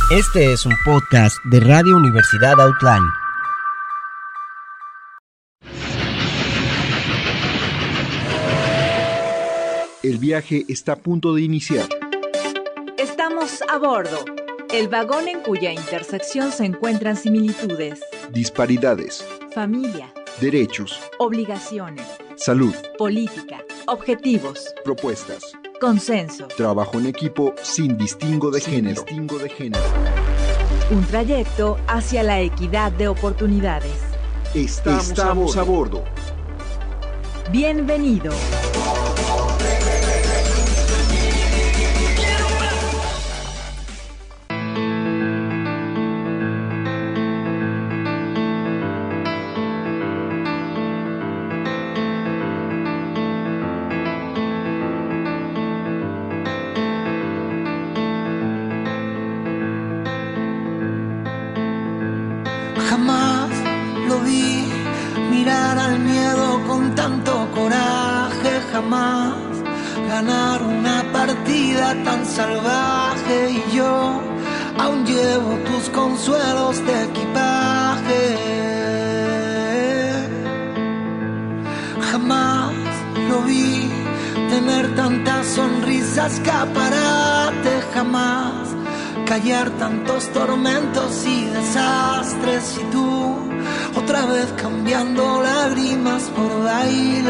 Este es un podcast de Radio Universidad Outline. El viaje está a punto de iniciar. Estamos a bordo, el vagón en cuya intersección se encuentran similitudes, Disparidades, familia, derechos, obligaciones, salud, política, objetivos, propuestas, consenso, trabajo en equipo sin distingo de género. un trayecto hacia la equidad de oportunidades. Estamos a bordo. Bienvenido. Jamás lo vi mirar al miedo con tanto coraje, jamás ganar una partida tan salvaje, y yo aún llevo tus consuelos de equipaje. Jamás lo vi tener tantas sonrisas, escaparate, jamás callar tantos tormentos y desastres, y tú otra vez cambiando lágrimas por bailes.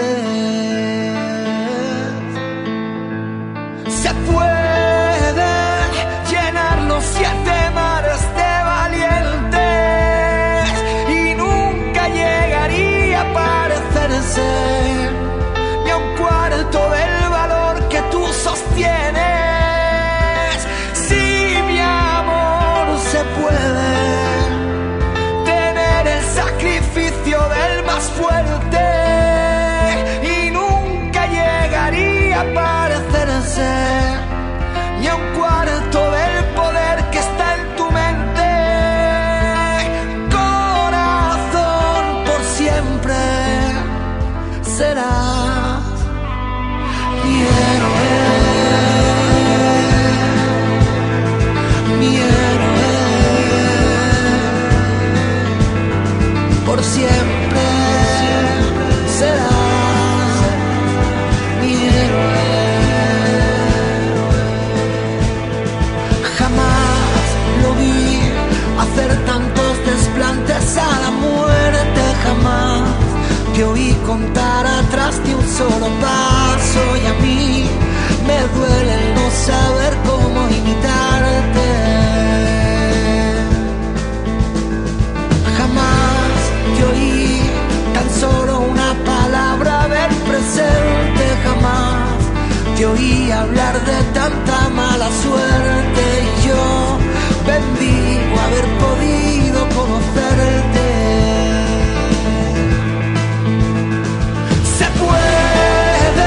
Se pueden llenar los 7 mares de valientes y nunca llegaría a parecerse ni a un cuarto del valor que tú sostienes. Se puede tener el sacrificio del más fuerte y nunca llegaría a parecerse ni a un cuarto del poder que está en tu mente. Corazón, por siempre serás mi héroe. Por siempre serás mi héroe. Jamás lo vi hacer tantos desplantes a la muerte, jamás te oí contar atrás de un solo paso, y a mí me duele el no saber cómo imitarte. Jamás te oí tan solo una palabra del presente, jamás te oí hablar de tanta mala suerte, y yo bendigo haber podido conocerte. Se puede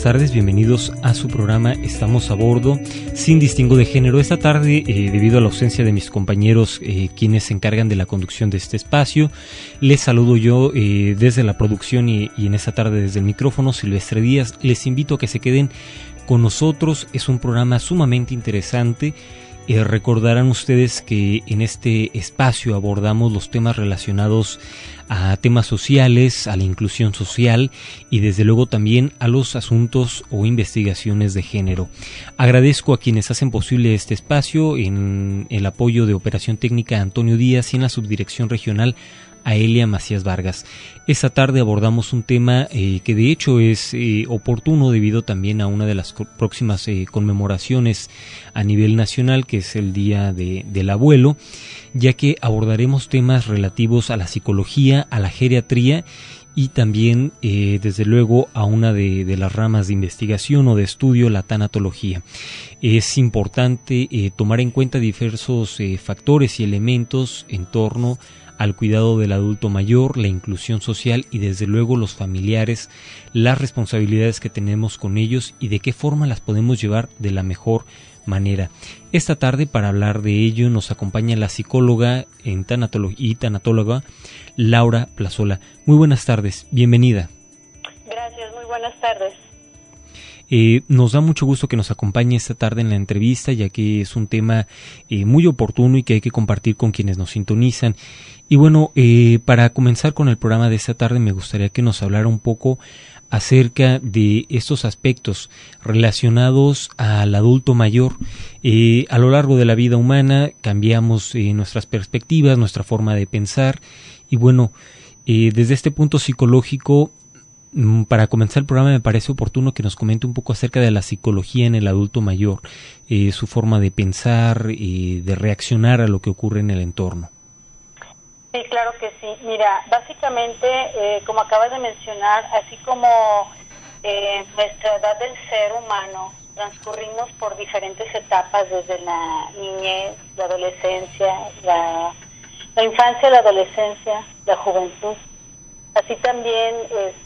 tardes, bienvenidos a su programa Estamos a Bordo, sin distingo de género. Esta tarde, debido a la ausencia de mis compañeros quienes se encargan de la conducción de este espacio, les saludo yo desde la producción y en esta tarde desde el micrófono, Silvestre Díaz. Les invito a que se queden con nosotros, es un programa sumamente interesante. Recordarán ustedes que en este espacio abordamos los temas relacionados a temas sociales, a la inclusión social y desde luego también a los asuntos o investigaciones de género. Agradezco a quienes hacen posible este espacio, en el apoyo de Operación Técnica Antonio Díaz y en la subdirección regional a Elia Macías Vargas. Esta tarde abordamos un tema que de hecho es oportuno debido también a una de las próximas conmemoraciones a nivel nacional, que es el Día del Abuelo, ya que abordaremos temas relativos a la psicología, a la geriatría y también desde luego a una de las ramas de investigación o de estudio, la tanatología. Es importante tomar en cuenta diversos factores y elementos en torno al cuidado del adulto mayor, la inclusión social y desde luego los familiares, las responsabilidades que tenemos con ellos y de qué forma las podemos llevar de la mejor manera. Esta tarde, para hablar de ello, nos acompaña la psicóloga y tanatóloga Laura Plazola. Muy buenas tardes, bienvenida. Gracias, muy buenas tardes. Nos da mucho gusto que nos acompañe esta tarde en la entrevista, ya que es un tema muy oportuno y que hay que compartir con quienes nos sintonizan. Y bueno, para comenzar con el programa de esta tarde, me gustaría que nos hablara un poco acerca de estos aspectos relacionados al adulto mayor. A lo largo de la vida humana cambiamos nuestras perspectivas, nuestra forma de pensar y bueno, desde este punto psicológico, para comenzar el programa me parece oportuno que nos comente un poco acerca de la psicología en el adulto mayor, su forma de pensar y de reaccionar a lo que ocurre en el entorno. Sí, claro que sí. Mira, básicamente, como acabas de mencionar, así como nuestra edad del ser humano, transcurrimos por diferentes etapas desde la niñez, la adolescencia, la infancia, la adolescencia, la juventud. Así también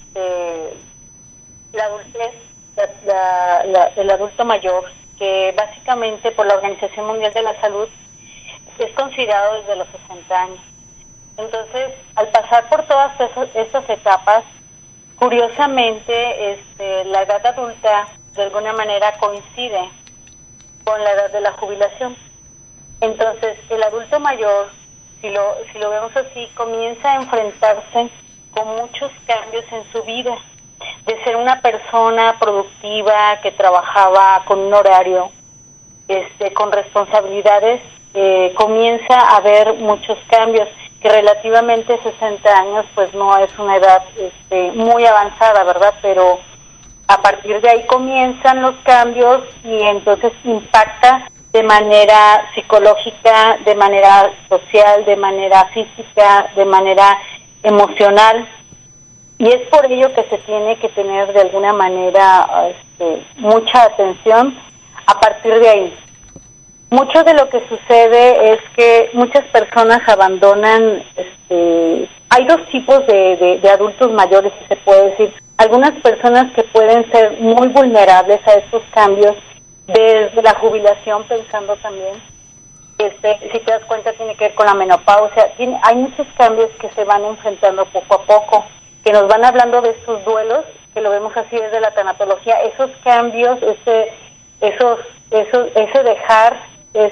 la adultez, el adulto mayor, que básicamente por la Organización Mundial de la Salud es considerado desde los 60 años. Entonces, al pasar por todas estas etapas, curiosamente, la edad adulta de alguna manera coincide con la edad de la jubilación. Entonces, el adulto mayor, si lo vemos así, comienza a enfrentarse con muchos cambios en su vida, de ser una persona productiva que trabajaba con un horario, con responsabilidades, comienza a haber muchos cambios, que relativamente 60 años pues no es una edad muy avanzada, ¿verdad? Pero a partir de ahí comienzan los cambios y entonces impacta de manera psicológica, de manera social, de manera física, de manera emocional, y es por ello que se tiene que tener de alguna manera mucha atención a partir de ahí. Mucho de lo que sucede es que muchas personas abandonan, hay dos tipos de adultos mayores, si se puede decir. Algunas personas que pueden ser muy vulnerables a estos cambios desde la jubilación, pensando también, si te das cuenta tiene que ver con la menopausia. Hay muchos cambios que se van enfrentando poco a poco, que nos van hablando de estos duelos, que lo vemos así desde la tanatología, esos cambios, ese dejar,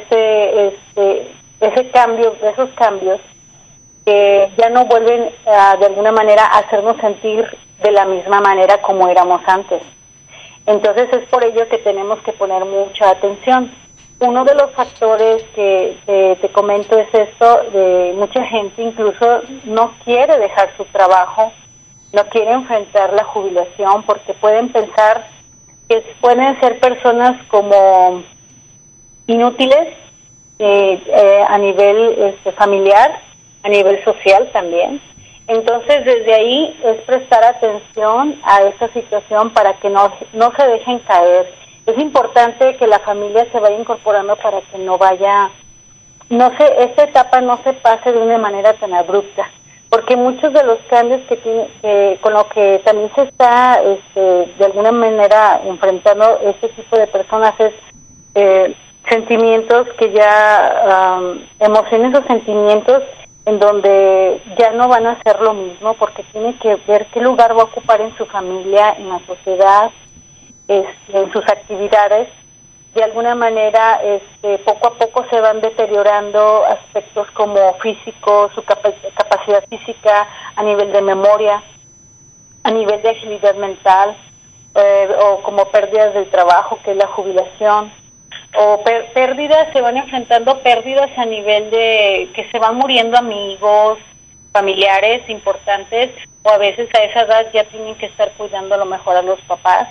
esos cambios que ya no vuelven de alguna manera a hacernos sentir de la misma manera como éramos antes. Entonces es por ello que tenemos que poner mucha atención. Uno de los factores que te comento es esto, de mucha gente incluso no quiere dejar su trabajo, no quiere enfrentar la jubilación porque pueden pensar que pueden ser personas como inútiles a nivel familiar, a nivel social también. Entonces desde ahí es prestar atención a esa situación para que no se dejen caer. Es importante que la familia se vaya incorporando para que esta etapa no se pase de una manera tan abrupta, porque muchos de los cambios con lo que también se está de alguna manera enfrentando este tipo de personas es sentimientos que ya, emociones o sentimientos en donde ya no van a ser lo mismo, porque tiene que ver qué lugar va a ocupar en su familia, en la sociedad, en sus actividades. De alguna manera, poco a poco se van deteriorando aspectos como físico, su capacidad física, a nivel de memoria, a nivel de agilidad mental, o como pérdidas del trabajo, que es la jubilación, o pérdidas, se van enfrentando pérdidas a nivel de que se van muriendo amigos, familiares importantes, o a veces a esa edad ya tienen que estar cuidando a lo mejor a los papás.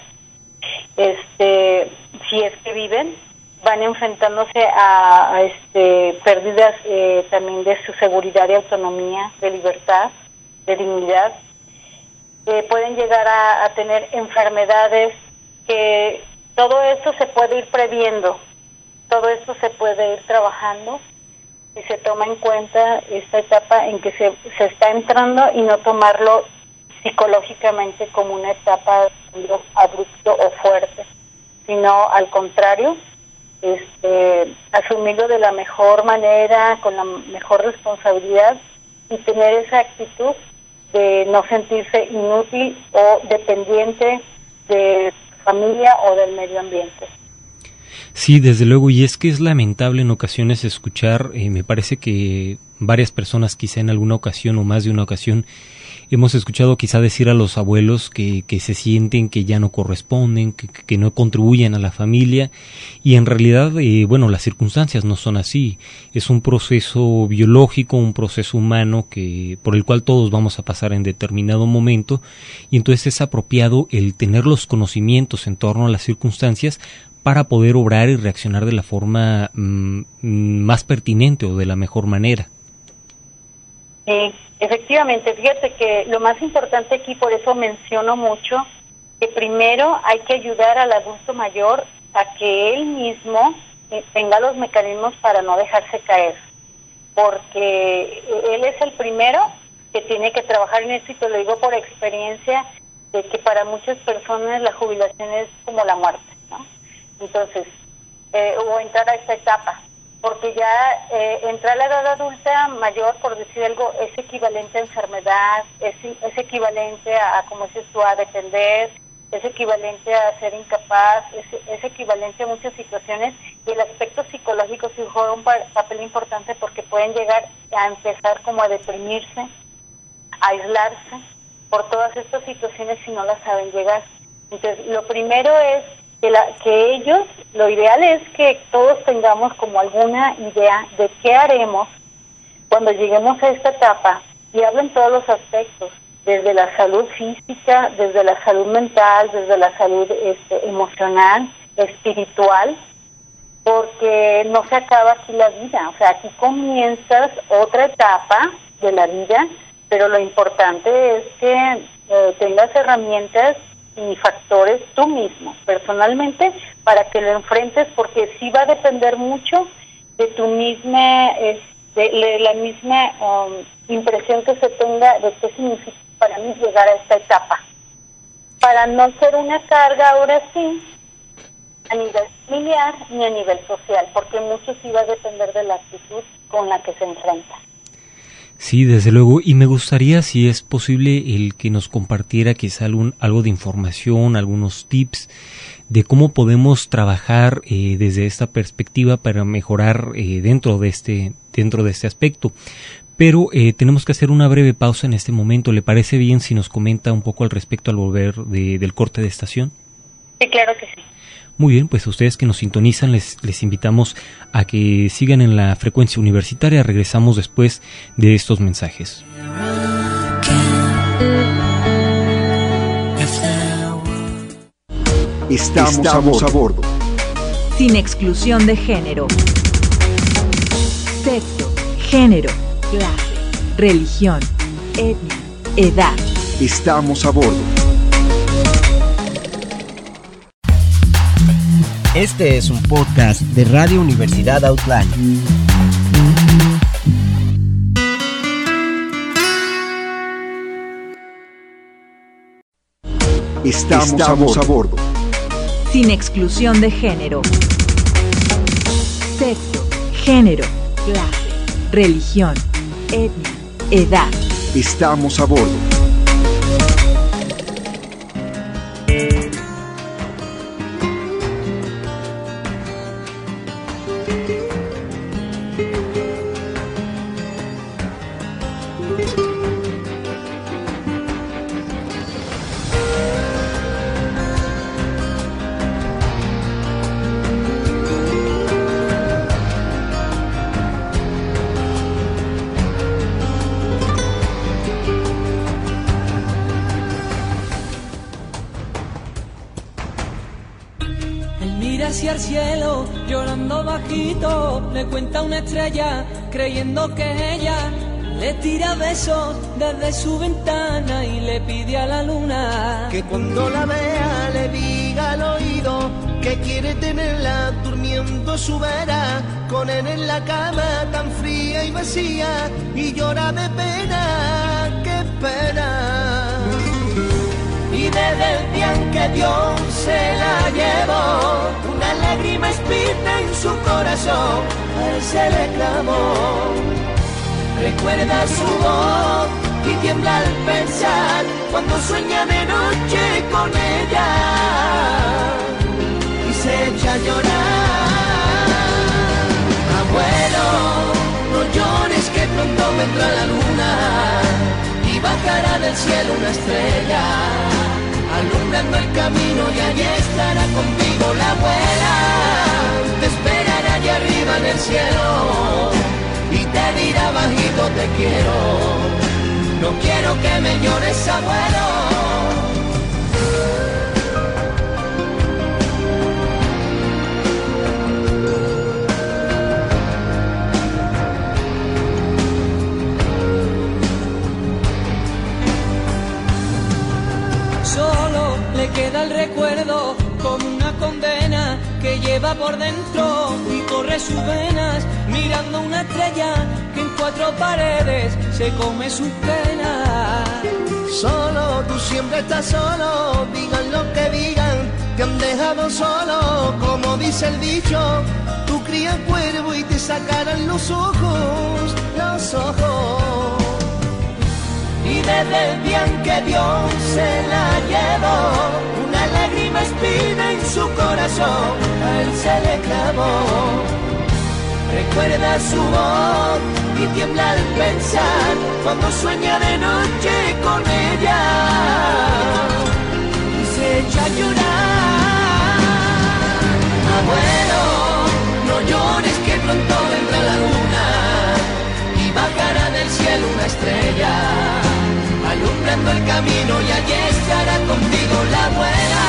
Si es que viven, van enfrentándose a pérdidas también de su seguridad y autonomía, de libertad, de dignidad. Pueden llegar a tener enfermedades, que todo eso se puede ir previendo, todo esto se puede ir trabajando y se toma en cuenta esta etapa en que se está entrando y no tomarlo psicológicamente como una etapa abrupto o fuerte, sino al contrario, asumirlo de la mejor manera, con la mejor responsabilidad y tener esa actitud de no sentirse inútil o dependiente de familia o del medio ambiente. Sí, desde luego, y es que es lamentable en ocasiones escuchar, me parece que varias personas quizá en alguna ocasión o más de una ocasión hemos escuchado quizá decir a los abuelos que se sienten que ya no corresponden, que no contribuyen a la familia, y en realidad, las circunstancias no son así. Es un proceso biológico, un proceso humano por el cual todos vamos a pasar en determinado momento, y entonces es apropiado el tener los conocimientos en torno a las circunstancias para poder obrar y reaccionar de la forma más pertinente o de la mejor manera. Sí, efectivamente, fíjate que lo más importante aquí, por eso menciono mucho, que primero hay que ayudar al adulto mayor a que él mismo tenga los mecanismos para no dejarse caer, porque él es el primero que tiene que trabajar en esto, y te lo digo por experiencia, de que para muchas personas la jubilación es como la muerte, ¿no? Entonces, o entrar a esta etapa, porque ya entrar a la edad adulta mayor, por decir algo, es equivalente a enfermedad, es equivalente a, como dices tú, a depender, es equivalente a ser incapaz, es equivalente a muchas situaciones, y el aspecto psicológico sí juega un papel importante, porque pueden llegar a empezar como a deprimirse, a aislarse por todas estas situaciones si no las saben llegar. Entonces, lo primero es que ellos, lo ideal es que todos tengamos como alguna idea de qué haremos cuando lleguemos a esta etapa, y hablen todos los aspectos, desde la salud física, desde la salud mental, desde la salud emocional, espiritual, porque no se acaba aquí la vida, o sea, aquí comienzas otra etapa de la vida, pero lo importante es que tengas herramientas y factores tú mismo, personalmente, para que lo enfrentes, porque sí va a depender mucho de tu misma, de la misma impresión que se tenga de qué significa para mí llegar a esta etapa, para no ser una carga ahora sí, a nivel familiar ni a nivel social, porque mucho sí va a depender de la actitud con la que se enfrenta. Sí, desde luego, y me gustaría, si es posible, el que nos compartiera quizá algo de información, algunos tips de cómo podemos trabajar desde esta perspectiva para mejorar dentro de este aspecto. Pero tenemos que hacer una breve pausa en este momento. ¿Le parece bien si nos comenta un poco al respecto al volver del corte de estación? Sí, claro que sí. Muy bien, pues a ustedes que nos sintonizan les invitamos a que sigan en la frecuencia universitaria. Regresamos después de estos mensajes. Estamos a bordo. Sin exclusión de género. Sexo, género, clase, religión, etnia, edad. Estamos a bordo. Este es un podcast de Radio Universidad Outline. Estamos a bordo. Sin exclusión de género. Sexo, género, clase, religión, etnia, edad. Estamos a bordo. Hacia el cielo, llorando bajito, le cuenta una estrella, creyendo que ella le tira besos desde su ventana y le pide a la luna que cuando la vea le diga al oído que quiere tenerla durmiendo a su vera, con él en la cama tan fría y vacía, y llora de pena, qué pena. Y desde el día en que Dios se la llevó, una lágrima espina en su corazón, a él se le clamó. Recuerda su voz y tiembla al pensar, cuando sueña de noche con ella, y se echa a llorar. Abuelo, no llores que pronto vendrá la luna, y bajará del cielo una estrella, alumbrando el camino, y allí estará contigo la abuela. Te esperará allá arriba en el cielo, y te dirá bajito te quiero, no quiero que me llores, abuelo. Le queda el recuerdo como una condena que lleva por dentro y corre sus venas, mirando una estrella que en cuatro paredes se come sus penas. Solo, tú siempre estás solo, digan lo que digan, te han dejado solo, como dice el dicho, tú crías cuervo y te sacarán los ojos, los ojos. Y desde el día en que Dios se la llevó, una lágrima espina en su corazón, a él se le clavó. Recuerda su voz y tiembla al pensar, cuando sueña de noche con ella, y se echa a llorar. Abuelo, no llores que pronto vendrá la luna, y bajará del cielo una estrella, alumbrando el camino, y allí estará contigo la abuela.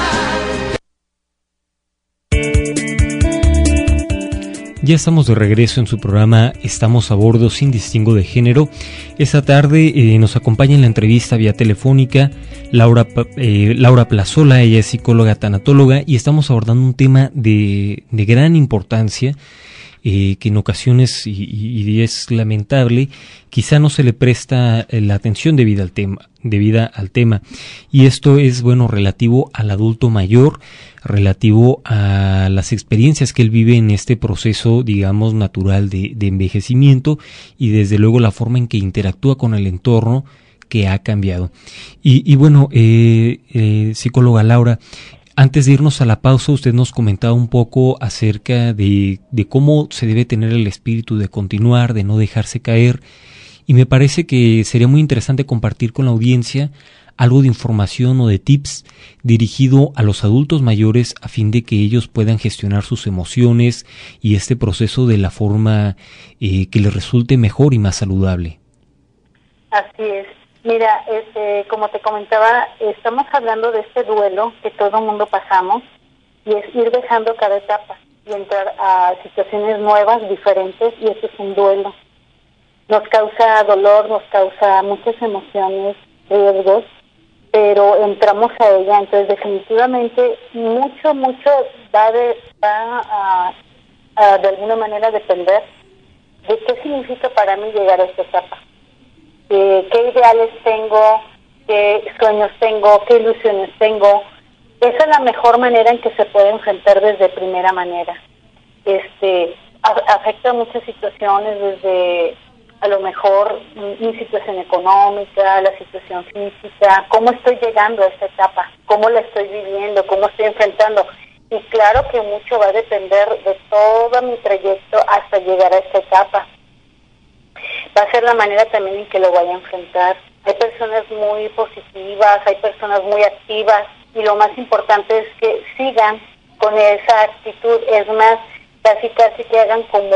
Ya estamos de regreso en su programa Estamos a Bordo sin distingo de género. Esta tarde nos acompaña en la entrevista vía telefónica Laura Plazola. Ella es psicóloga tanatóloga y estamos abordando un tema de gran importancia que en ocasiones, y es lamentable, quizá no se le presta la atención debida al tema, y esto es, bueno, relativo al adulto mayor, relativo a las experiencias que él vive en este proceso, digamos, natural de envejecimiento, y desde luego la forma en que interactúa con el entorno que ha cambiado. Y bueno, psicóloga Laura, antes de irnos a la pausa, usted nos comentaba un poco acerca de cómo se debe tener el espíritu de continuar, de no dejarse caer, y me parece que sería muy interesante compartir con la audiencia algo de información o de tips dirigido a los adultos mayores a fin de que ellos puedan gestionar sus emociones y este proceso de la forma que les resulte mejor y más saludable. Así es. Mira, como te comentaba, estamos hablando de este duelo que todo el mundo pasamos, y es ir dejando cada etapa y entrar a situaciones nuevas, diferentes, y eso es un duelo. Nos causa dolor, nos causa muchas emociones, riesgos, pero entramos a ella. Entonces definitivamente mucho va a de alguna manera depender de qué significa para mí llegar a esta etapa. Qué ideales tengo, qué sueños tengo, qué ilusiones tengo. Esa es la mejor manera en que se puede enfrentar desde primera manera. Afecta muchas situaciones, desde a lo mejor mi situación económica, la situación física, cómo estoy llegando a esta etapa, cómo la estoy viviendo, cómo estoy enfrentando. Y claro que mucho va a depender de todo mi trayecto hasta llegar a esta etapa. Va a ser la manera también en que lo vaya a enfrentar. Hay personas muy positivas, hay personas muy activas, y lo más importante es que sigan con esa actitud. Es más, casi que hagan como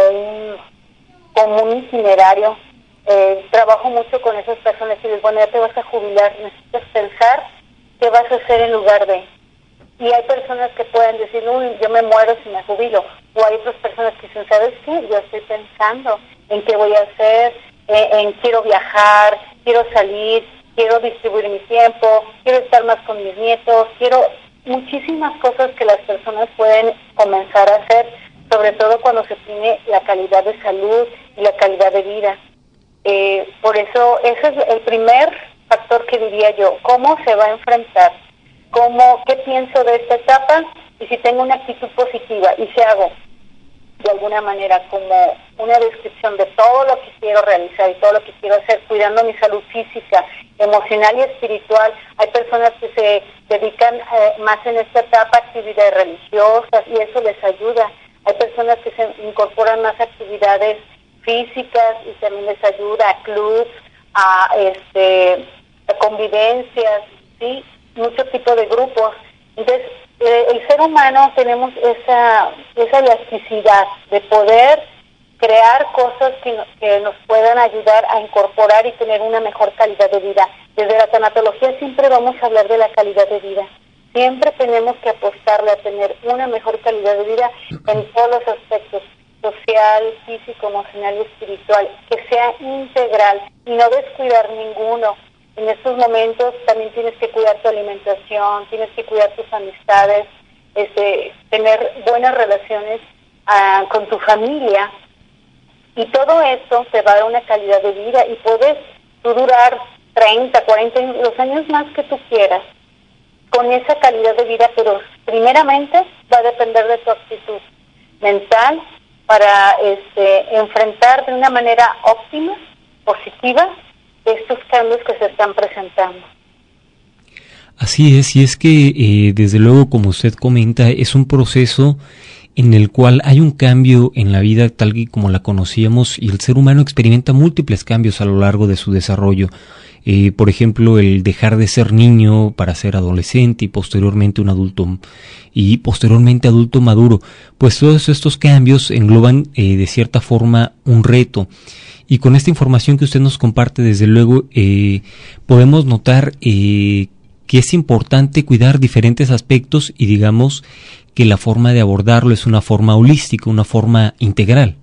un itinerario. Trabajo mucho con esas personas y les digo, bueno, ya te vas a jubilar, necesitas pensar qué vas a hacer en lugar de. Y hay personas que pueden decir, uy, yo me muero si me jubilo. O hay otras personas que dicen, ¿sabes qué? Yo estoy pensando en qué voy a hacer, en quiero viajar, quiero salir, quiero distribuir mi tiempo, quiero estar más con mis nietos, quiero muchísimas cosas que las personas pueden comenzar a hacer, sobre todo cuando se tiene la calidad de salud y la calidad de vida. Por eso, ese es el primer factor que diría yo, cómo se va a enfrentar, qué pienso de esta etapa, y si tengo una actitud positiva, y si hago de alguna manera como una descripción de todo lo que quiero realizar y todo lo que quiero hacer, cuidando mi salud física, emocional y espiritual. Hay personas que se dedican más en esta etapa a actividades religiosas y eso les ayuda. Hay personas que se incorporan más actividades físicas y también les ayuda, a clubs, a convivencias, ¿sí? Mucho tipo de grupos. Entonces, el ser humano tenemos esa elasticidad de poder crear cosas que nos puedan ayudar a incorporar y tener una mejor calidad de vida. Desde la tanatología siempre vamos a hablar de la calidad de vida. Siempre tenemos que apostarle a tener una mejor calidad de vida en todos los aspectos, social, físico, emocional y espiritual, que sea integral y no descuidar ninguno. En estos momentos también tienes que cuidar tu alimentación, tienes que cuidar tus amistades, tener buenas relaciones con tu familia, y todo esto te va a dar una calidad de vida y puedes tú durar 30, 40 años, los años más que tú quieras con esa calidad de vida, pero primeramente va a depender de tu actitud mental para enfrentar de una manera óptima, positiva, estos cambios que se están presentando. Así es, y es que desde luego, como usted comenta, es un proceso en el cual hay un cambio en la vida tal y como la conocíamos, y el ser humano experimenta múltiples cambios a lo largo de su desarrollo. Por ejemplo, el dejar de ser niño para ser adolescente y posteriormente un adulto y posteriormente adulto maduro. Pues todos estos cambios engloban de cierta forma un reto. Y con esta información que usted nos comparte, desde luego, podemos notar que es importante cuidar diferentes aspectos y digamos que la forma de abordarlo es una forma holística, una forma integral.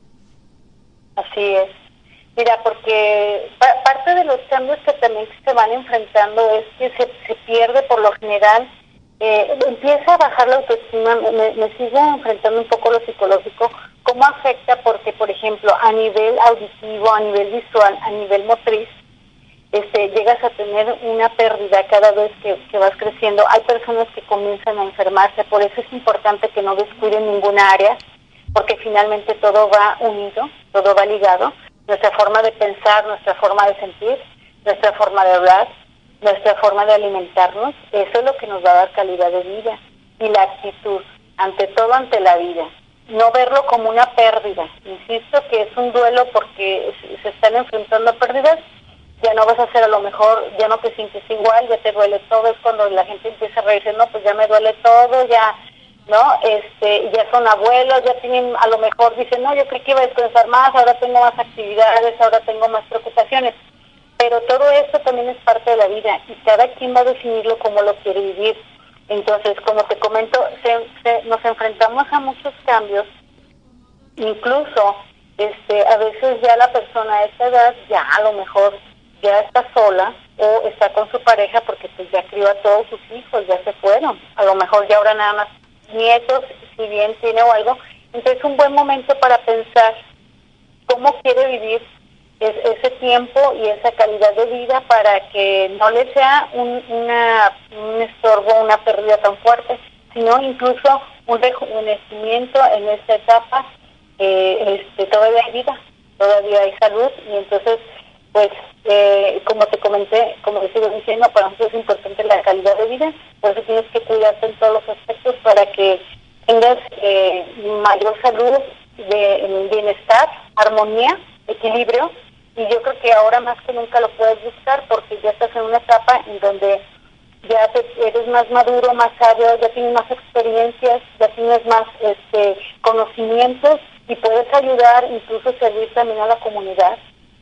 Así es. Mira, porque parte de los cambios que también se van enfrentando es que se pierde por lo general, empieza a bajar la autoestima, me sigue enfrentando un poco lo psicológico, cómo afecta, porque por ejemplo a nivel auditivo, a nivel visual, a nivel motriz, llegas a tener una pérdida cada vez que vas creciendo. Hay personas que comienzan a enfermarse, por eso es importante que no descuiden ninguna área, porque finalmente todo va unido, todo va ligado. Nuestra forma de pensar, nuestra forma de sentir, nuestra forma de hablar, nuestra forma de alimentarnos, eso es lo que nos va a dar calidad de vida. Y la actitud, ante todo ante la vida, no verlo como una pérdida. Insisto que es un duelo porque se están enfrentando a pérdidas. Ya no vas a hacer, a lo mejor, ya no te sientes igual, ya te duele todo. Es cuando la gente empieza a reírse, no, pues ya me duele todo, ya, ¿no? Ya son abuelos, ya tienen, a lo mejor dicen, no, yo creí que iba a descansar más, ahora tengo más actividades, ahora tengo más preocupaciones. Pero todo esto también es parte de la vida y cada quien va a definirlo como lo quiere vivir. Entonces, como te comento, nos enfrentamos a muchos cambios, incluso a veces ya la persona a esta edad ya a lo mejor ya está sola o está con su pareja porque pues ya crió a todos sus hijos, ya se fueron. A lo mejor ya ahora nada más nietos, si bien tiene o algo. Entonces es un buen momento para pensar cómo quiere vivir ese tiempo y esa calidad de vida para que no le sea un estorbo, una pérdida tan fuerte, sino incluso un rejuvenecimiento en esta etapa. Todavía hay vida, todavía hay salud, y entonces, pues, como te comenté, como te sigo diciendo, para nosotros es importante la calidad de vida, por eso tienes que cuidarte en todos los aspectos para que tengas mayor salud, bienestar, armonía, equilibrio, y yo creo que ahora más que nunca lo puedes buscar porque ya estás en una etapa en donde ya eres más maduro, más sabio, ya tienes más experiencias, ya tienes más conocimientos y puedes ayudar, incluso servir también a la comunidad.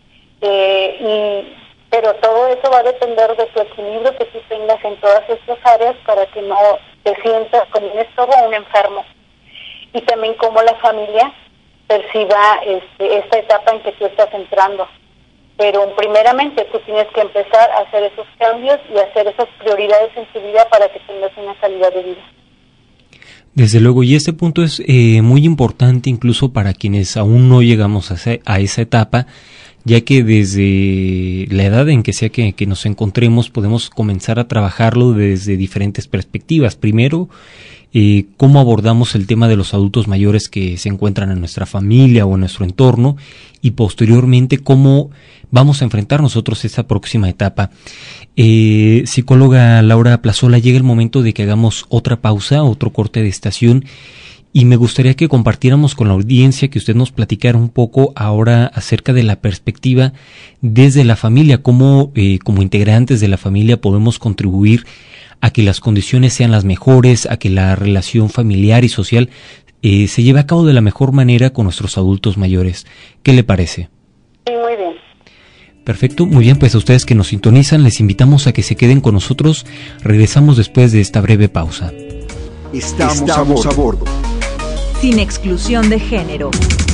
Pero todo eso va a depender de tu equilibrio que tú tengas en todas estas áreas para que no te sientas como un estorbo o un enfermo. Y también cómo la familia perciba esta etapa en que tú estás entrando. Pero primeramente tú tienes que empezar a hacer esos cambios y hacer esas prioridades en tu vida para que tengas una calidad de vida. Desde luego, y este punto es muy importante incluso para quienes aún no llegamos a esa etapa, ya que desde la edad en que sea que nos encontremos podemos comenzar a trabajarlo desde diferentes perspectivas. Primero, cómo abordamos el tema de los adultos mayores que se encuentran en nuestra familia o en nuestro entorno, y posteriormente cómo vamos a enfrentar nosotros esta próxima etapa. Psicóloga Laura Plazola, llega el momento de que hagamos otra pausa, otro corte de estación, y me gustaría que compartiéramos con la audiencia, que usted nos platicara un poco ahora acerca de la perspectiva desde la familia, cómo como integrantes de la familia podemos contribuir a que las condiciones sean las mejores, a que la relación familiar y social se lleve a cabo de la mejor manera con nuestros adultos mayores. ¿Qué le parece? Sí, muy bien. Perfecto, muy bien, pues a ustedes que nos sintonizan les invitamos a que se queden con nosotros. Regresamos después de esta breve pausa. Estamos a bordo. Sin exclusión de género,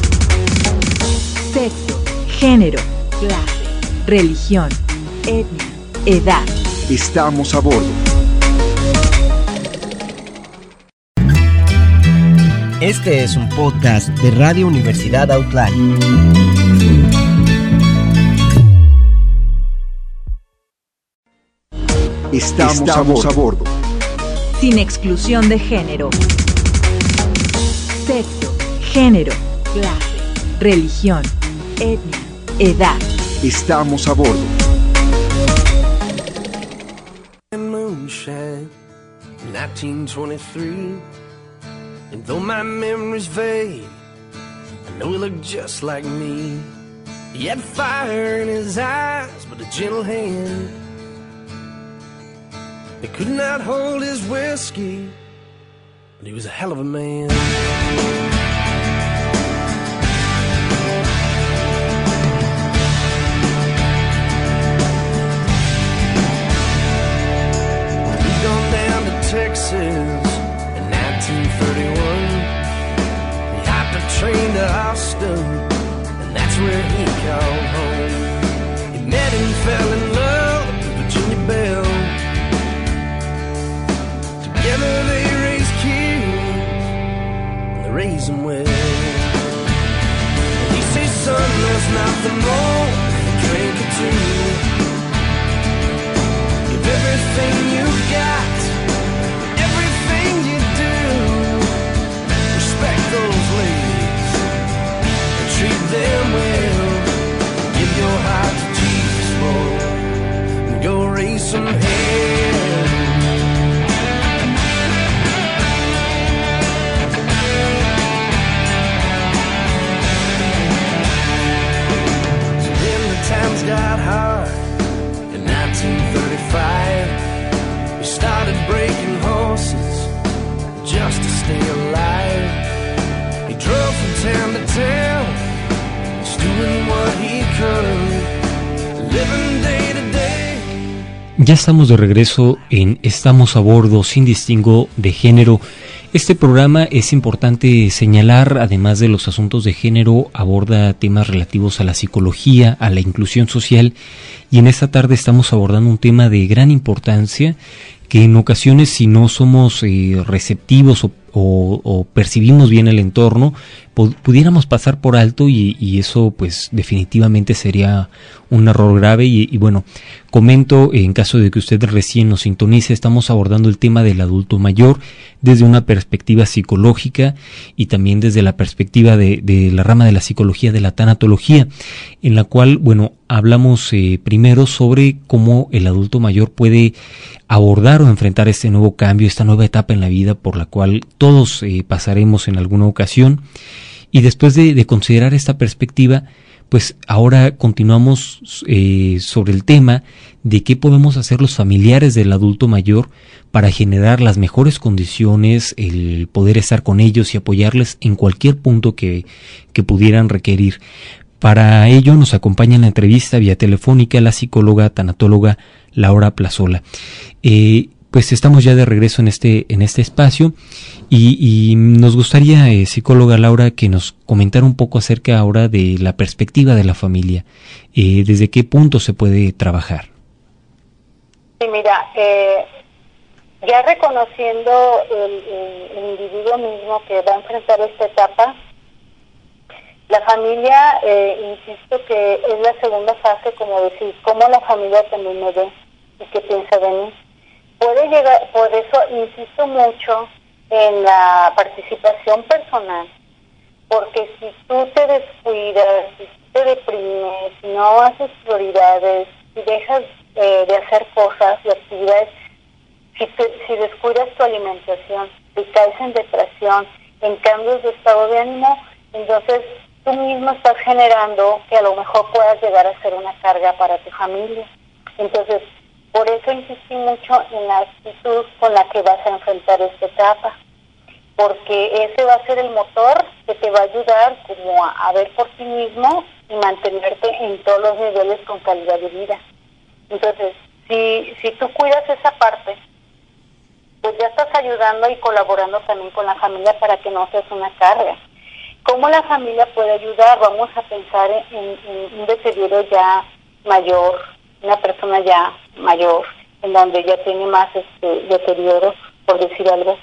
sexo, género, clase, religión, etnia, edad. Estamos a bordo. Este es un podcast de Radio Universidad Outland. Estamos a bordo. Sin exclusión de género, sexo, género, clase, religión, etnia, edad. Estamos a bordo. Moonshine, 1923. And though my memory's vague, I know he looked just like me. He had fire in his eyes, but a gentle hand. He could not hold his whiskey, but he was a hell of a man. He'd gone down to Texas in 1931. He hopped a train to Austin, and that's where he called home. He met and fell in love with Virginia Belle. Together they raised kids, and they raised them well. He says, son, there's nothing wrong with a drink or two. Give everything you got, everything you do. Respect those ladies and treat them well. Give your heart to Jesus, boy, and go raise some hell. Times got hard in 1935. We started breaking horses just to stay alive. He drove from town to town, just doing what he could, living day to day. Ya estamos de regreso en Estamos a Bordo, sin distingo de género. Este programa, es importante señalar, además de los asuntos de género, aborda temas relativos a la psicología, a la inclusión social, y en esta tarde estamos abordando un tema de gran importancia que en ocasiones, si no somos receptivos o percibimos bien el entorno, pudiéramos pasar por alto y eso pues definitivamente sería un error grave y bueno, comento, en caso de que usted recién nos sintonice, estamos abordando el tema del adulto mayor desde una perspectiva psicológica y también desde la perspectiva de la rama de la psicología de la tanatología, en la cual, bueno, hablamos primero sobre cómo el adulto mayor puede abordar o enfrentar este nuevo cambio, esta nueva etapa en la vida por la cual todos pasaremos en alguna ocasión. Y después de considerar esta perspectiva, pues ahora continuamos sobre el tema de qué podemos hacer los familiares del adulto mayor para generar las mejores condiciones, el poder estar con ellos y apoyarles en cualquier punto que pudieran requerir. Para ello nos acompaña en la entrevista vía telefónica la psicóloga tanatóloga Laura Plazola. Pues estamos ya de regreso en este espacio y nos gustaría, psicóloga Laura, que nos comentara un poco acerca ahora de la perspectiva de la familia. ¿Desde qué punto se puede trabajar? Sí, mira, ya reconociendo el individuo mismo que va a enfrentar esta etapa, la familia, insisto que es la segunda fase, como decir, cómo la familia también me ve y qué piensa de mí. Puede llegar, por eso insisto mucho en la participación personal, porque si tú te descuidas, si te deprimes, si no haces prioridades, si dejas de hacer cosas y actividades, si descuidas tu alimentación, si caes en depresión, en cambios de estado de ánimo, entonces tú mismo estás generando que a lo mejor puedas llegar a ser una carga para tu familia. Entonces, por eso insistí mucho en la actitud con la que vas a enfrentar esta etapa, porque ese va a ser el motor que te va a ayudar como a ver por ti mismo y mantenerte en todos los niveles con calidad de vida. Entonces, si tú cuidas esa parte, pues ya estás ayudando y colaborando también con la familia para que no seas una carga. ¿Cómo la familia puede ayudar? Vamos a pensar en un deterioro ya mayor, una persona ya mayor, en donde ya tiene más deterioro, por decir algo.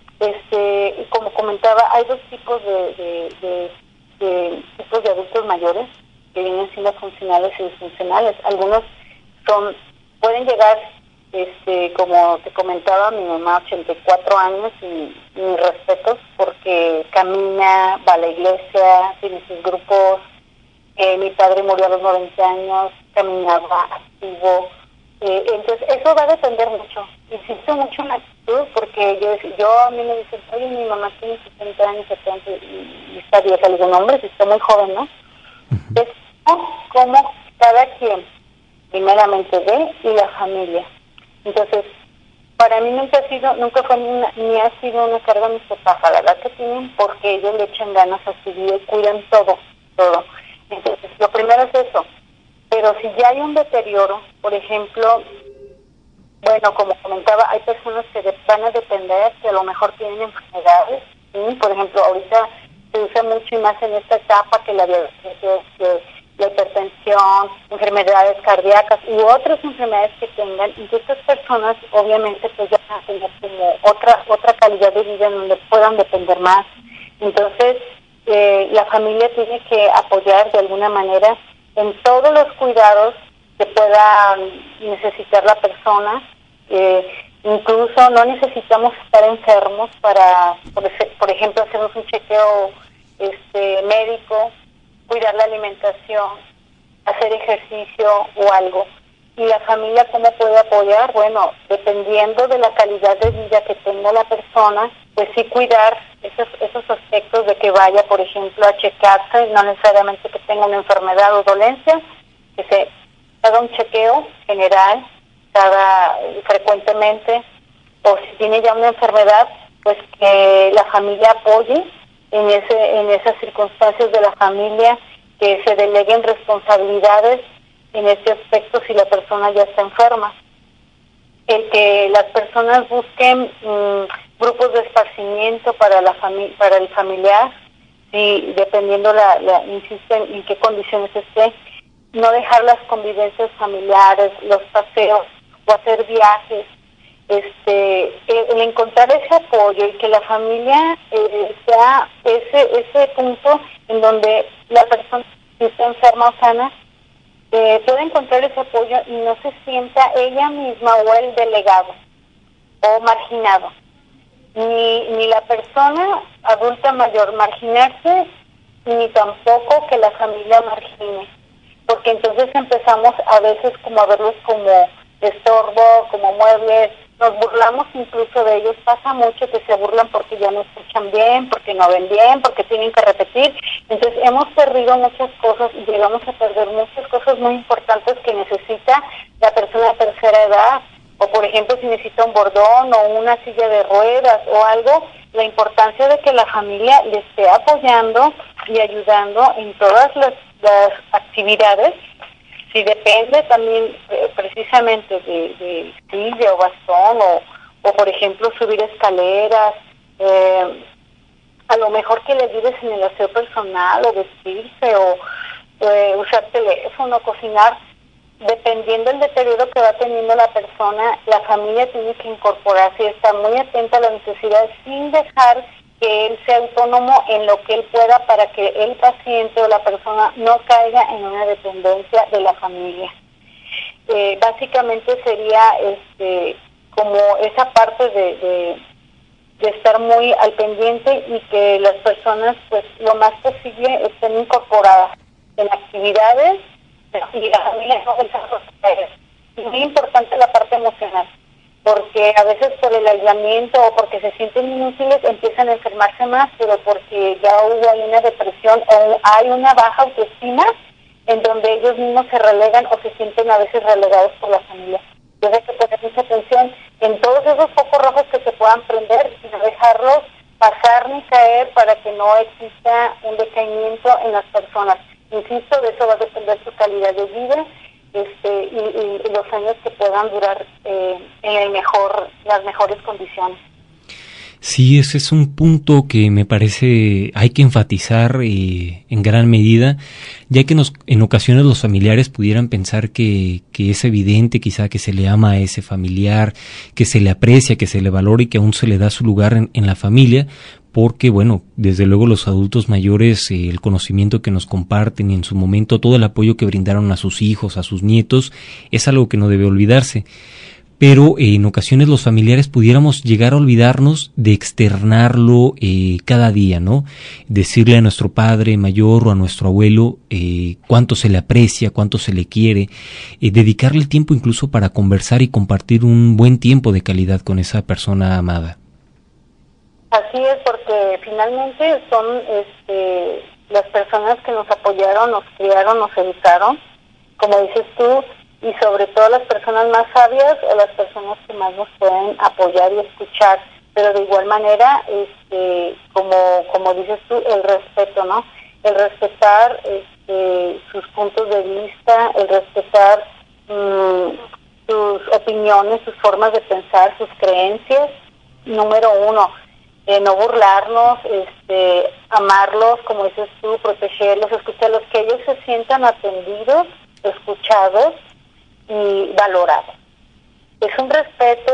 Y como comentaba, hay dos tipos de tipos de adultos mayores que vienen siendo funcionales y disfuncionales. Algunos pueden llegar, como te comentaba, mi mamá, 84 años, y mis respetos, porque camina, va a la iglesia, tiene sus grupos. Mi padre murió a los 90 años, caminaba activo. Entonces, eso va a depender mucho. Insisto mucho en la actitud, porque a mí me dicen, oye, mi mamá tiene 70 años, 70, y está vieja. Le digo, no, hombre, está muy joven, ¿no? Es como cada quien primeramente ve y la familia. Entonces, para mí nunca fue ni ha sido una carga mis papás, la verdad que tienen, porque ellos le echan ganas a su vida y cuidan todo. Entonces, lo primero es eso. Pero si ya hay un deterioro, por ejemplo, bueno, como comentaba, hay personas que van a depender, que a lo mejor tienen enfermedades, ¿sí? Por ejemplo, ahorita se usa mucho y más en esta etapa que la diabetes, la hipertensión, enfermedades cardíacas y otras enfermedades que tengan, y estas personas obviamente pues ya van a tener como otra calidad de vida en donde puedan depender más. Entonces, la familia tiene que apoyar de alguna manera en todos los cuidados que pueda necesitar la persona. Incluso no necesitamos estar enfermos para, por ejemplo, hacernos un chequeo médico, cuidar la alimentación, hacer ejercicio o algo. ¿Y la familia cómo puede apoyar? Bueno, dependiendo de la calidad de vida que tenga la persona, pues sí cuidar esos aspectos de que vaya, por ejemplo, a checarse, no necesariamente que tenga una enfermedad o dolencia, que se haga un chequeo general, frecuentemente, o si tiene ya una enfermedad, pues que la familia apoye en esas circunstancias de la familia, que se deleguen responsabilidades en este aspecto si la persona ya está enferma. El que las personas busquen grupos de esparcimiento para el familiar, y dependiendo insisto en qué condiciones esté, no dejar las convivencias familiares, los paseos o hacer viajes el encontrar ese apoyo y que la familia sea ese punto en donde la persona que está enferma o sana puede encontrar ese apoyo y no se sienta ella misma o el delegado o marginado, ni la persona adulta mayor marginarse, ni tampoco que la familia margine, porque entonces empezamos a veces como a verlos como estorbo, como muebles, nos burlamos incluso de ellos. Pasa mucho que se burlan porque ya no escuchan bien, porque no ven bien, porque tienen que repetir. Entonces hemos perdido muchas cosas y llegamos a perder muchas cosas muy importantes que necesita la persona de tercera edad, o por ejemplo si necesita un bordón o una silla de ruedas o algo, la importancia de que la familia le esté apoyando y ayudando en todas las actividades. Si depende también precisamente de silla o bastón o por ejemplo subir escaleras, a lo mejor que le ayudes en el aseo personal o vestirse o usar teléfono, cocinar, dependiendo del deterioro que va teniendo la persona, la familia tiene que incorporarse y estar muy atenta a las necesidades sin dejar que él sea autónomo en lo que él pueda para que el paciente o la persona no caiga en una dependencia de la familia. Básicamente sería como esa parte de estar muy al pendiente y que las personas pues lo más posible estén incorporadas en actividades y la familia no desarrolla. Es muy importante la parte emocional, porque a veces por el aislamiento o porque se sienten inútiles empiezan a enfermarse más, pero porque ya hubo ahí una depresión o hay una baja autoestima en donde ellos mismos se relegan o se sienten a veces relegados por la familia. Entonces hay que poner mucha atención en todos esos focos rojos que se puedan prender y no dejarlos pasar ni caer para que no exista un decaimiento en las personas. Insisto, de eso va a depender su calidad de vida y los años que puedan durar en las mejores condiciones. Sí, ese es un punto que me parece hay que enfatizar en gran medida, ya que en ocasiones los familiares pudieran pensar que es evidente quizá que se le ama a ese familiar, que se le aprecia, que se le valora y que aún se le da su lugar en la familia, porque bueno, desde luego los adultos mayores, el conocimiento que nos comparten y en su momento todo el apoyo que brindaron a sus hijos, a sus nietos, es algo que no debe olvidarse. Pero en ocasiones los familiares pudiéramos llegar a olvidarnos de externarlo cada día, ¿no? Decirle a nuestro padre mayor o a nuestro abuelo cuánto se le aprecia, cuánto se le quiere, dedicarle tiempo incluso para conversar y compartir un buen tiempo de calidad con esa persona amada. Así es, porque finalmente son las personas que nos apoyaron, nos criaron, nos educaron, como dices tú, y sobre todo las personas más sabias o las personas que más nos pueden apoyar y escuchar, pero de igual manera, como dices tú, el respeto, ¿no? El respetar sus puntos de vista, el respetar sus opiniones, sus formas de pensar, sus creencias, número uno. No burlarnos, amarlos, como dices tú, protegerlos, escucharlos, que ellos se sientan atendidos, escuchados y valorados. Es un respeto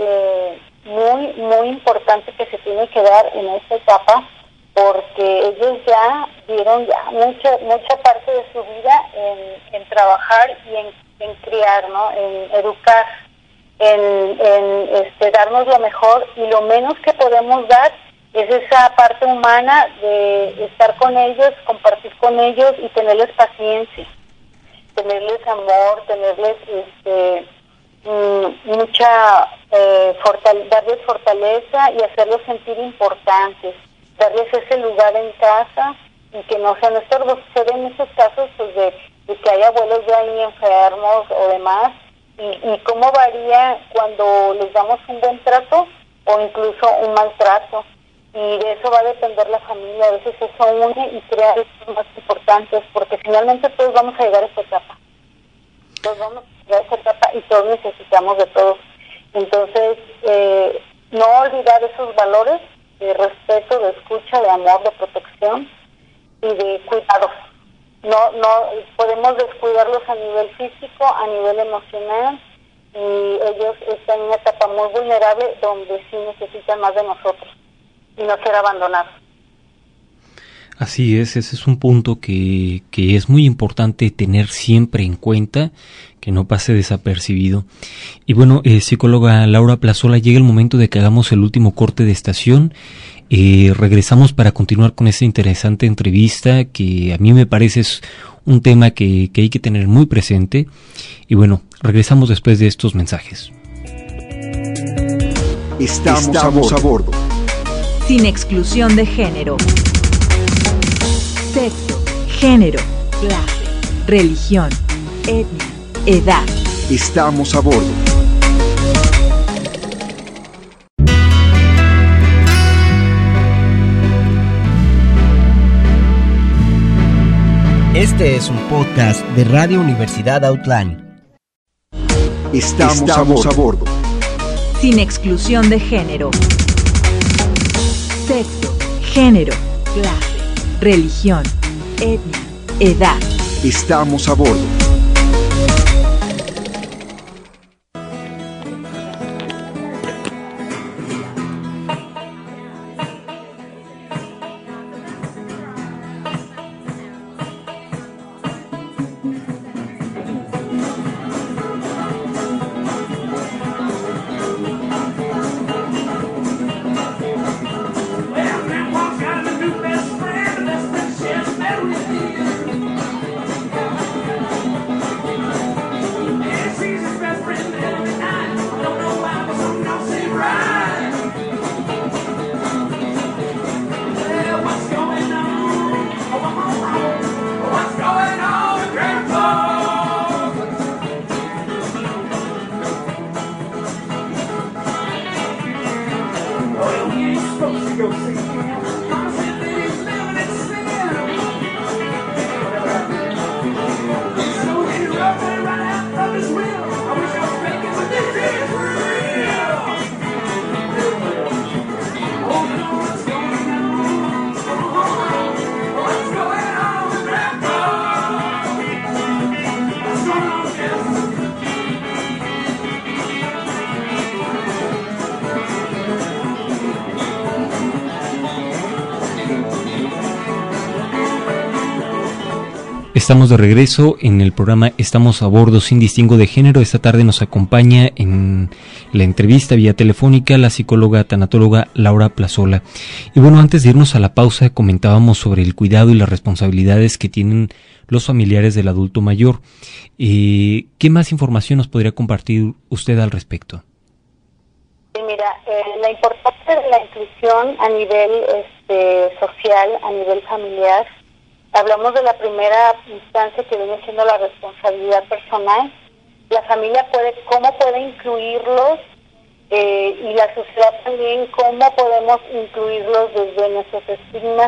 muy, muy importante que se tiene que dar en esta etapa, porque ellos ya dieron ya mucha parte de su vida en trabajar y en criar, ¿no? En educar, en darnos lo mejor, y lo menos que podemos dar es esa parte humana de estar con ellos, compartir con ellos y tenerles paciencia, tenerles amor, tenerles darles fortaleza y hacerlos sentir importantes, darles ese lugar en casa y que no sean estorbos. Sucede en muchos casos pues de que hay abuelos de ahí enfermos o demás, y cómo varía cuando les damos un buen trato o incluso un maltrato, y de eso va a depender la familia. A veces eso une y crea los más importantes, porque finalmente todos vamos a llegar a esta etapa, y todos necesitamos de todos. Entonces no olvidar esos valores de respeto, de escucha, de amor, de protección y de cuidados. No podemos descuidarlos a nivel físico, a nivel emocional, y ellos están en una etapa muy vulnerable donde sí necesitan más de nosotros y no ser abandonados. Así es, ese es un punto que es muy importante tener siempre en cuenta, que no pase desapercibido. Y bueno, psicóloga Laura Plazola, llega el momento de que hagamos el último corte de estación. Regresamos para continuar con esta interesante entrevista que a mí me parece es un tema que hay que tener muy presente. Y bueno, regresamos después de estos mensajes. Estamos a bordo. Sin exclusión de género. Sexo, género, clase, religión, etnia, edad. Estamos a bordo. Este es un podcast de Radio Universidad Outline. Estamos a bordo. Sin exclusión de género. Sexo, género, clase, religión, etnia, edad. Estamos a bordo. Estamos de regreso en el programa Estamos a Bordo sin distingo de género. Esta tarde nos acompaña en la entrevista vía telefónica la psicóloga tanatóloga Laura Plazola. Y bueno, antes de irnos a la pausa comentábamos sobre el cuidado y las responsabilidades que tienen los familiares del adulto mayor. ¿Qué más información nos podría compartir usted al respecto? Sí, mira, la importancia de la inclusión a nivel social, a nivel familiar. Hablamos de la primera instancia que viene siendo la responsabilidad personal. La familia cómo puede incluirlos y la sociedad también, cómo podemos incluirlos desde nuestros estigmas,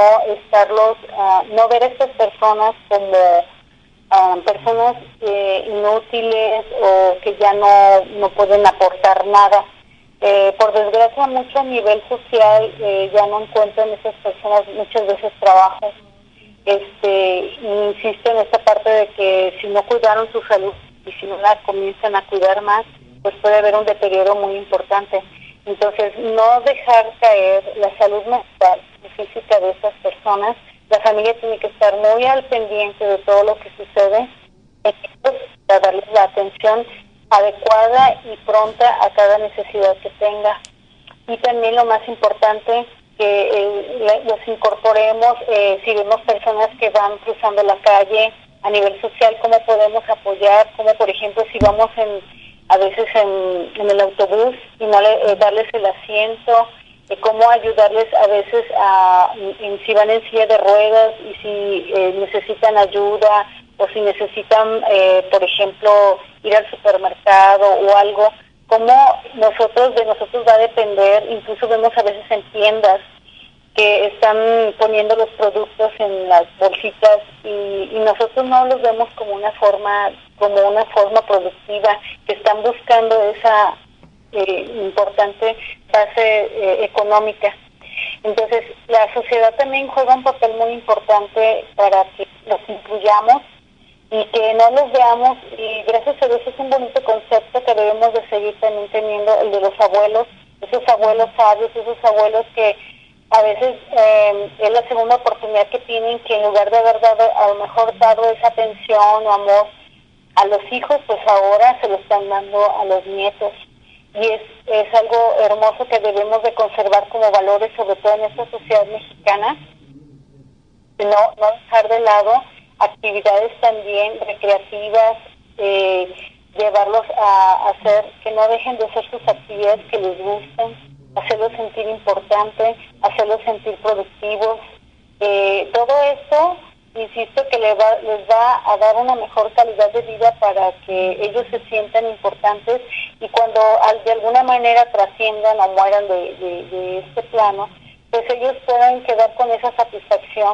no ver a estas personas como personas inútiles o que ya no pueden aportar nada. Por desgracia, mucho a nivel social ya no encuentran esas personas muchas veces trabajo. Insisto en esta parte de que si no cuidaron su salud y si no la comienzan a cuidar más, pues puede haber un deterioro muy importante. Entonces, no dejar caer la salud mental y física de estas personas. La familia tiene que estar muy al pendiente de todo lo que sucede para darles la atención adecuada y pronta a cada necesidad que tenga. Y también lo más importante, que los incorporemos, si vemos personas que van cruzando la calle a nivel social, cómo podemos apoyar, como por ejemplo si vamos a veces en el autobús y no darles el asiento, cómo ayudarles a veces si van en silla de ruedas y si necesitan ayuda o si necesitan, por ejemplo, ir al supermercado o algo. Cómo de nosotros va a depender. Incluso vemos a veces en tiendas que están poniendo los productos en las bolsitas y nosotros no los vemos como una forma productiva, que están buscando esa importante base económica. Entonces, la sociedad también juega un papel muy importante para que los incluyamos y que no los veamos, y gracias a Dios es un bonito concepto que debemos de seguir también teniendo, el de los abuelos, esos abuelos sabios, esos abuelos que a veces es la segunda oportunidad que tienen, que en lugar de haber dado, a lo mejor dado esa atención o amor a los hijos, pues ahora se lo están dando a los nietos. Y es algo hermoso que debemos de conservar como valores, sobre todo en esta sociedad mexicana, no dejar de lado actividades también recreativas, llevarlos a hacer, que no dejen de hacer sus actividades que les gusten, hacerlos sentir importantes, hacerlos sentir productivos. Todo esto, insisto, que les va a dar una mejor calidad de vida para que ellos se sientan importantes, y cuando de alguna manera trasciendan o mueran de este plano, pues ellos puedan quedar con esa satisfacción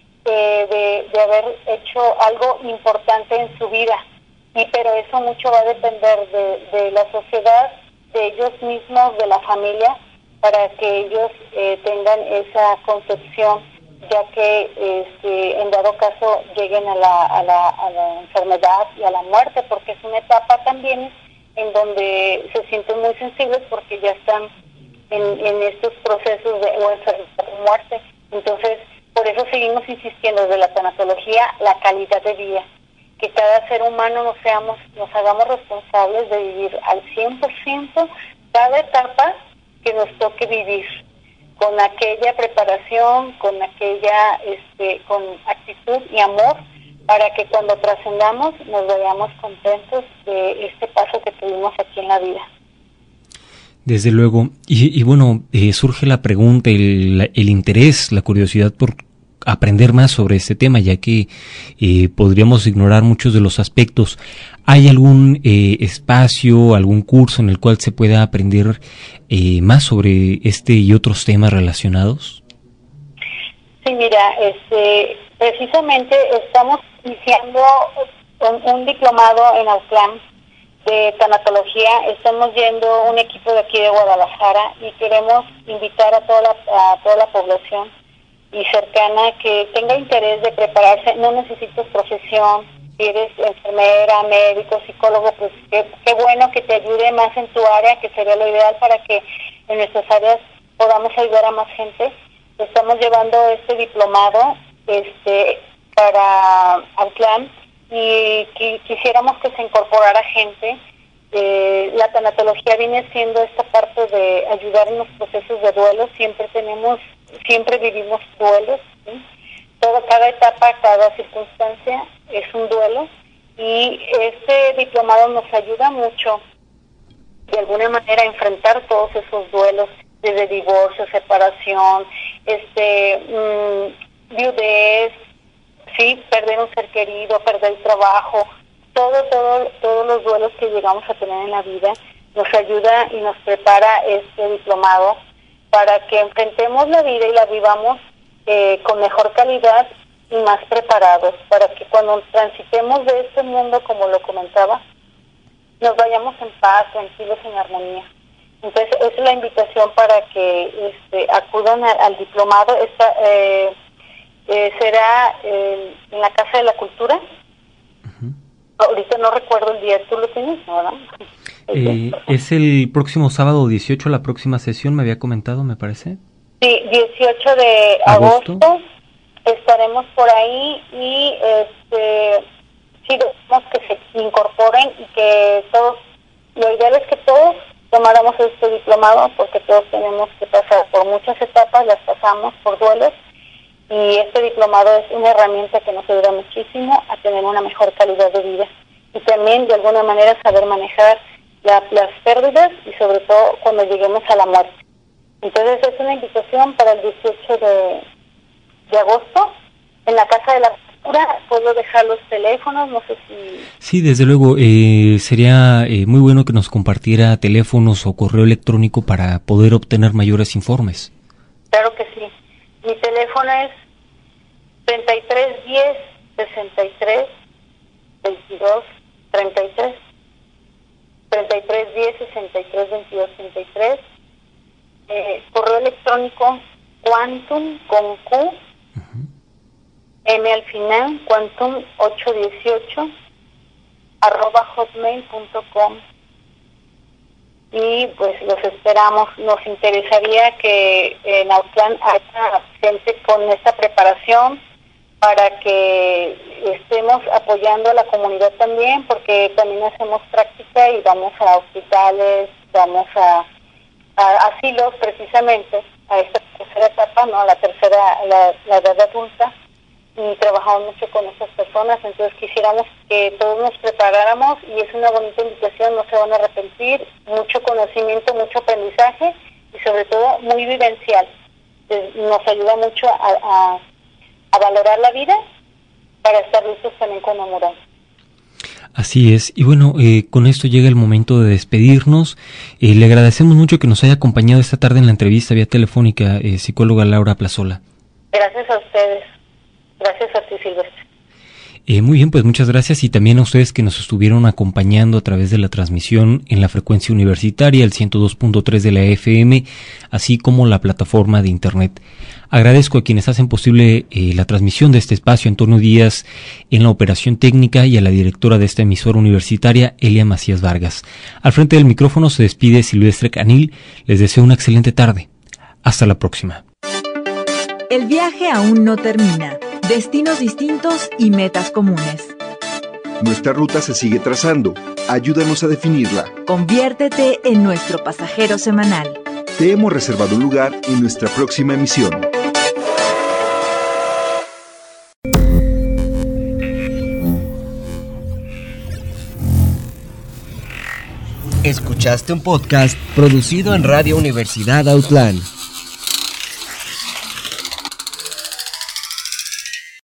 de haber hecho algo importante en su vida. Pero eso mucho va a depender de la sociedad, de ellos mismos, de la familia, para que ellos tengan esa concepción, ya que en dado caso lleguen a la enfermedad y a la muerte, porque es una etapa también en donde se sienten muy sensibles porque ya están en estos procesos de enfermedad o muerte. Entonces, por eso seguimos insistiendo desde la tanatología, la calidad de vida, que cada ser humano nos hagamos responsables de vivir al 100% cada etapa que nos toque vivir, con aquella preparación, con aquella con actitud y amor, para que cuando trascendamos nos vayamos contentos de este paso que tuvimos aquí en la vida. Desde luego, y bueno, surge la pregunta, el interés, la curiosidad por aprender más sobre este tema, ya que podríamos ignorar muchos de los aspectos. ¿Hay algún espacio, algún curso en el cual se pueda aprender más sobre este y otros temas relacionados? Sí, mira, precisamente estamos iniciando un diplomado en Autlán de tanatología. Estamos yendo un equipo de aquí de Guadalajara y queremos invitar a toda la población y cercana que tenga interés de prepararse. No necesitas profesión, si eres enfermera, médico, psicólogo, pues qué bueno que te ayude más en tu área, que sería lo ideal para que en nuestras áreas podamos ayudar a más gente. Estamos llevando este diplomado para Autlán, y quisiéramos que se incorporara gente. La tanatología viene siendo esta parte de ayudar en los procesos de duelo. Siempre vivimos duelos, ¿sí? Cada etapa, cada circunstancia es un duelo, y este diplomado nos ayuda mucho de alguna manera a enfrentar todos esos duelos, desde divorcio, separación, viudez, sí, perder un ser querido, perder el trabajo, todos los duelos que llegamos a tener en la vida. Nos ayuda y nos prepara este diplomado para que enfrentemos la vida y la vivamos con mejor calidad y más preparados, para que cuando transitemos de este mundo, como lo comentaba, nos vayamos en paz, tranquilos, en armonía. Entonces, esa es la invitación para que acudan al diplomado. Será en la Casa de la Cultura. Uh-huh. Ahorita no recuerdo el día, tú lo tienes, ¿no? Es el próximo sábado 18, la próxima sesión, me había comentado, me parece. Sí, 18 de agosto estaremos por ahí, y sí decimos que se incorporen y que todos, lo ideal es que todos tomáramos este diplomado, porque todos tenemos que pasar por muchas etapas, las pasamos por duelos, y este diplomado es una herramienta que nos ayuda muchísimo a tener una mejor calidad de vida, y también de alguna manera saber manejar las pérdidas, y sobre todo cuando lleguemos a la muerte. Entonces es una invitación para el 18 de agosto en la Casa de la Cultura. Puedo dejar los teléfonos, no sé si... Sí, desde luego, sería muy bueno que nos compartiera teléfonos o correo electrónico para poder obtener mayores informes. Claro que sí. Mi teléfono es 3310 63 22 33 3310 63 22 33. Correo electrónico quantum con Q M al final, quantum818 @hotmail.com. Y pues los esperamos. Nos interesaría que en Autlán haya gente con esta preparación para que estemos apoyando a la comunidad también, porque también hacemos práctica y vamos a hospitales, vamos a asilos precisamente, a esta tercera etapa, ¿no? La edad adulta, y trabajamos mucho con estas personas. Entonces quisiéramos que todos nos preparáramos, y es una bonita invitación, no se van a arrepentir, mucho conocimiento, mucho aprendizaje y sobre todo muy vivencial. Nos ayuda mucho a valorar la vida para estar listos también con la moral. Así es, y bueno, con esto llega el momento de despedirnos. Le agradecemos mucho que nos haya acompañado esta tarde en la entrevista vía telefónica, psicóloga Laura Plazola. Gracias a ustedes. Gracias a ti, Silvestre. Muy bien, pues muchas gracias, y también a ustedes que nos estuvieron acompañando a través de la transmisión en la frecuencia universitaria, el 102.3 de la FM, así como la plataforma de internet. Agradezco a quienes hacen posible la transmisión de este espacio, Antonio Díaz en la operación técnica, y a la directora de esta emisora universitaria, Elia Macías Vargas. Al frente del micrófono se despide Silvestre Canil. Les deseo una excelente tarde. Hasta la próxima. El viaje aún no termina. Destinos distintos y metas comunes. Nuestra ruta se sigue trazando. Ayúdanos a definirla. Conviértete en nuestro pasajero semanal. Te hemos reservado un lugar en nuestra próxima emisión. Escuchaste un podcast producido en Radio Universidad Autlán.